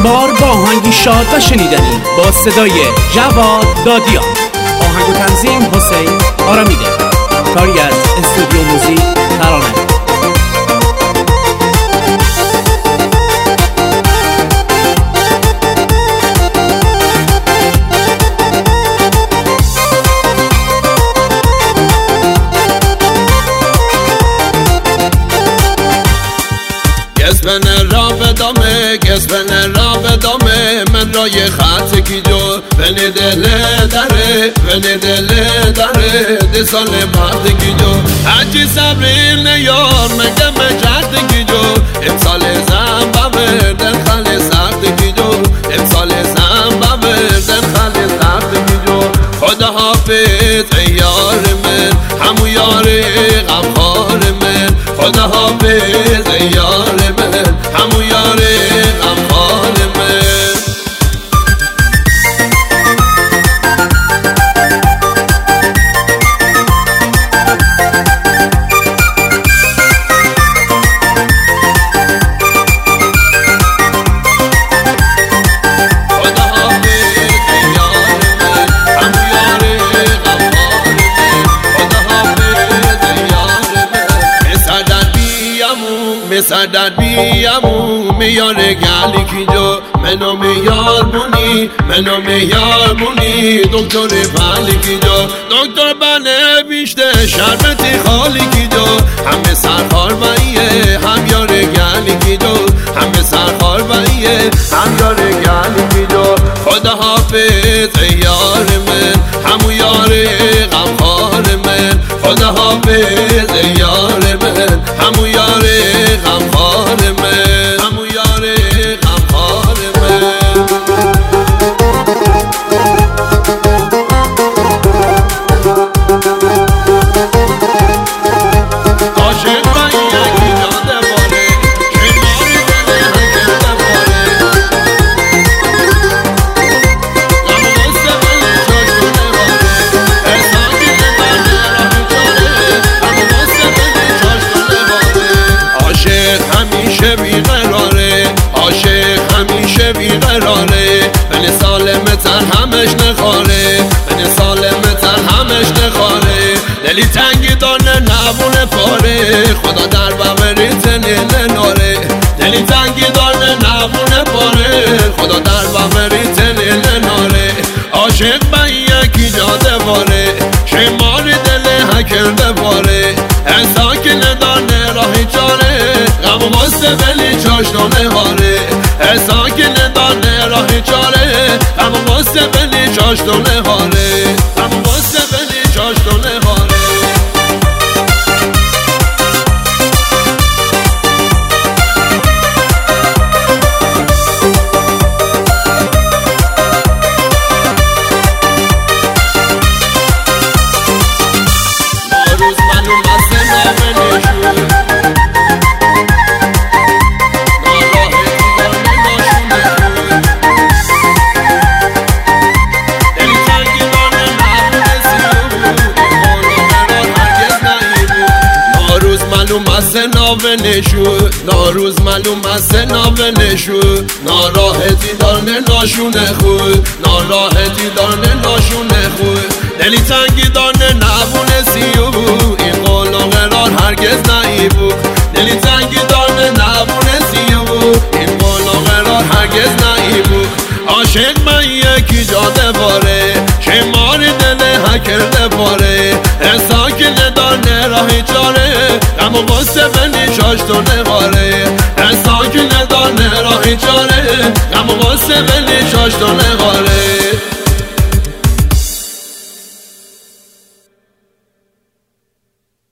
بار با آهنگی شاد و شنیدنی با صدای جواد دادیان. آهنگ و تنظیم حسین آرامیده. کاری از استودیو موزیک ترانه. گسبن را بدامه گسبن را بدامه من را یه خط کی جو بنی دل داره بنی دل داره ده سال بعد کی جو هرچی صبرین یار مگه مجد کی جو امسال زنبا بردن خالی سخت کی جو امسال زنبا بردن خالی سخت کی جو خدا حافظ یار من همو یار غمخوار من خدا حافظ یار من همو یار غمخوار من سردر بیامو میار گلی کی جو منو میار بونی منو میار بونی دکتر فعلی کی جو دکتر بنه بیشته شربتی خالی کی جو همه سرخار بایه هم یار گلی کی جو همه سرخار بایه هم یار گلی کی جو خدا حافظ یار من همو یار غمخوار من خدا حافظ یار من همو یار غمخوار من همو یار غمخوار من عاشق من یکی جاده باره کنار دل هنگرده باره غم و غصه بلی چاشونه باره احسان گیره برده راهی چاره غم و غصه بلی چاشونه باره عاشق همیشه بیقراره عاشق همیشه بیقراره بنی سالمتر همش نخواره بنی سالمتر همش نخواره دلی تنگی دانه نبونه پاره خدا در بغری تنیل ناره دلی تنگی دانه نبونه پاره خدا در بغری تنیل ناره عاشق من یکی جاده باره شمار دل هکرده باره ساکن دانه راهی چاره غم و غصه بلی چاشتانه هاره ساکن دانه راهی چاره غم و غصه بلی چاشتانه هاره غم و غصه بلی چاشتانه هاره ناروز معلوم است ناوه نشو ناراحتی دارنه ناشونه خود ناراحتی دارنه ناشونه خود دلی تنگی دارنه نبونه سیو این قول و قرار هرگز نایبو دلی تنگی دارنه نبونه سیو این قول و قرار هرگز نایبو عاشق من یکی جاده باره شمار دل هکرده باره ساکن دارنه راهی چاره غم و غصه بلی چاشتونه هاره ساکن دارنه راهی چاره غم و غصه بلی چاشتونه هاره